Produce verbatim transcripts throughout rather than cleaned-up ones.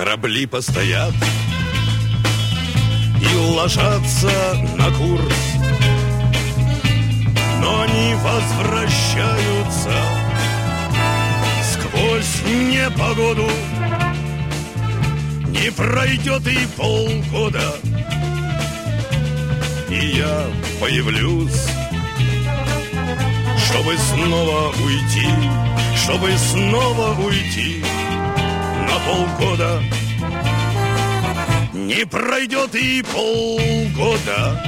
Корабли постоят и ложатся на курс, но они возвращаются сквозь непогоду. Не пройдет и полгода, и я появлюсь, чтобы снова уйти, чтобы снова уйти на полгода. Не пройдет и полгода,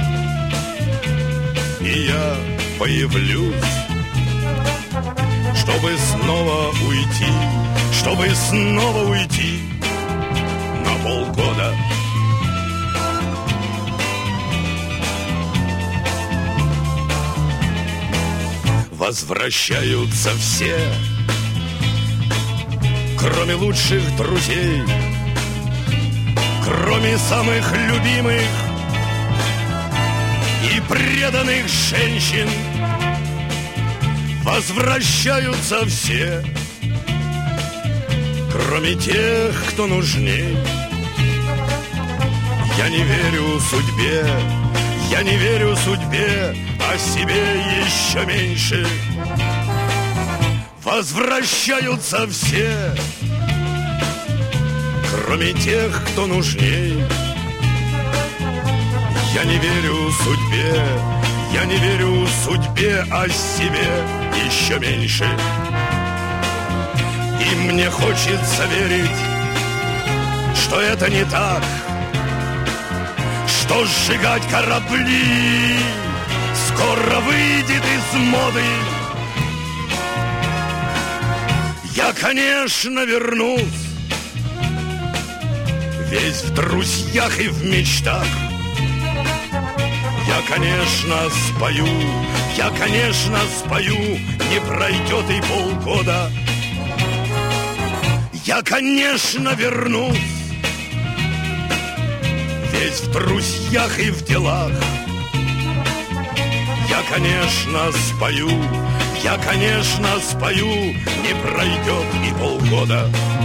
и я появлюсь, чтобы снова уйти, чтобы снова уйти на полгода. Возвращаются все, кроме лучших друзей, кроме самых любимых и преданных женщин. Возвращаются все, кроме тех, кто нужней. Я не верю судьбе, я не верю судьбе, а себе еще меньше. Возвращаются все, кроме тех, кто нужней. Я не верю судьбе, я не верю судьбе, а себе еще меньше. И мне хочется верить, что это не так, что сжигать корабли скоро выйдет из моды. Я, конечно, вернусь, весь в друзьях и в мечтах. Я, конечно, спою, я, конечно, спою, не пройдет и полгода. Я, конечно, вернусь, весь в друзьях и в делах. Я, конечно, спою, я, конечно, спою, не пройдет и полгода.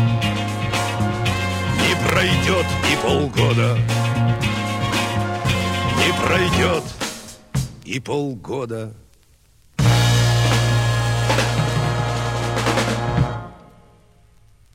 Не пройдет и полгода. Не пройдет и полгода.